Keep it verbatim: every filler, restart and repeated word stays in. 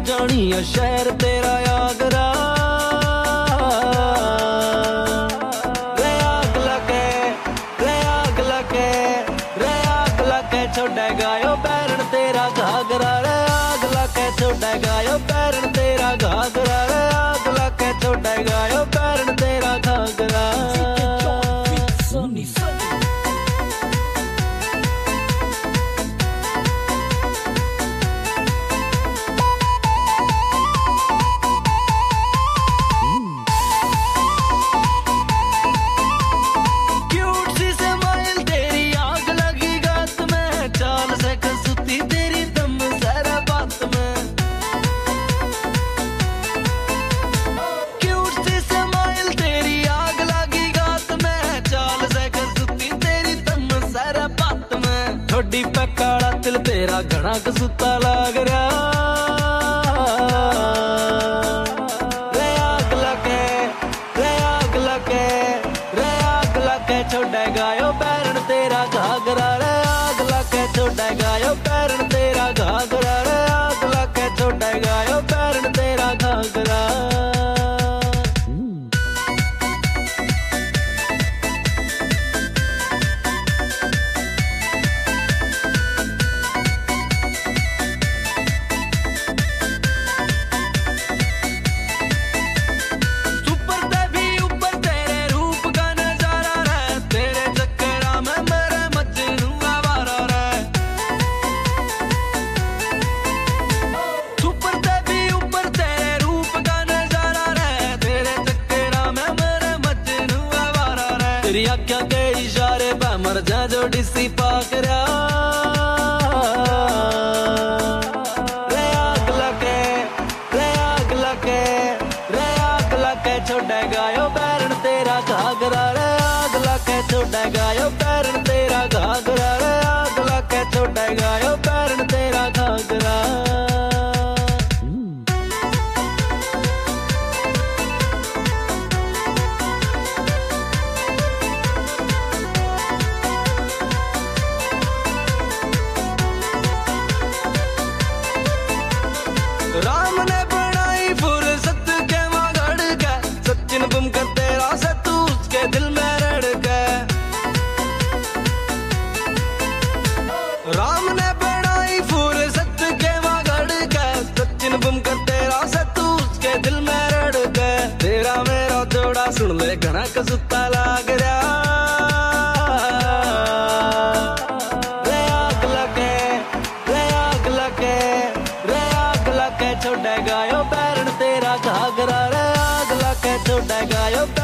जानी है शहर तेरा आगरा। रे आग लगे रे आग लगे रे आग लगे छोड़े गायो बैरन तेरा घाघरा। रे आग लगे छोड़े गायो बैरन तेरा घाघरा। रे आग लगे छोड़े गायो बैरन तेरा घाघरा। थोड़ी पे काला तिल तेरा घना कसूता लाग रहा। रे आग लगे रे आग लगे रे आग लगे छोड़े गायो बैरन तेरा घाघरा। रे आग लगे छोड़े गायो बैरन तेरा घाघरा। रे आग लगे छोड़े गायो बैरन तेरा घाघरा। तेरी आख्या के इशारे पे मर जा जो डिसी पाक रहा। रे आग लगे रे आग लगे रे आग लगे छोड़े गायो बैरन तेरा घाघरा। रे आग लगे छोड़े गायो बैरन तेरा घाघरा। रे आग लगे छोड़े गायो बैरन तेरा घाघरा। राम ने बनाई फुर्सत के मगड़ के सचिन बुम कर तेरा से तू उसके दिल में रड़ के। राम ने बनाई फुर्सत के मगड़ के सचिन बुम कर तेरा से तू उसके दिल में रड़ के। तेरा मेरा जोड़ा सुन ले घना कसूता लाग रहा। रे आग लगे रे आग लगे छोड़े गायो बैरन तेरा घाघरा। रे आग लगे छोड़े गायो।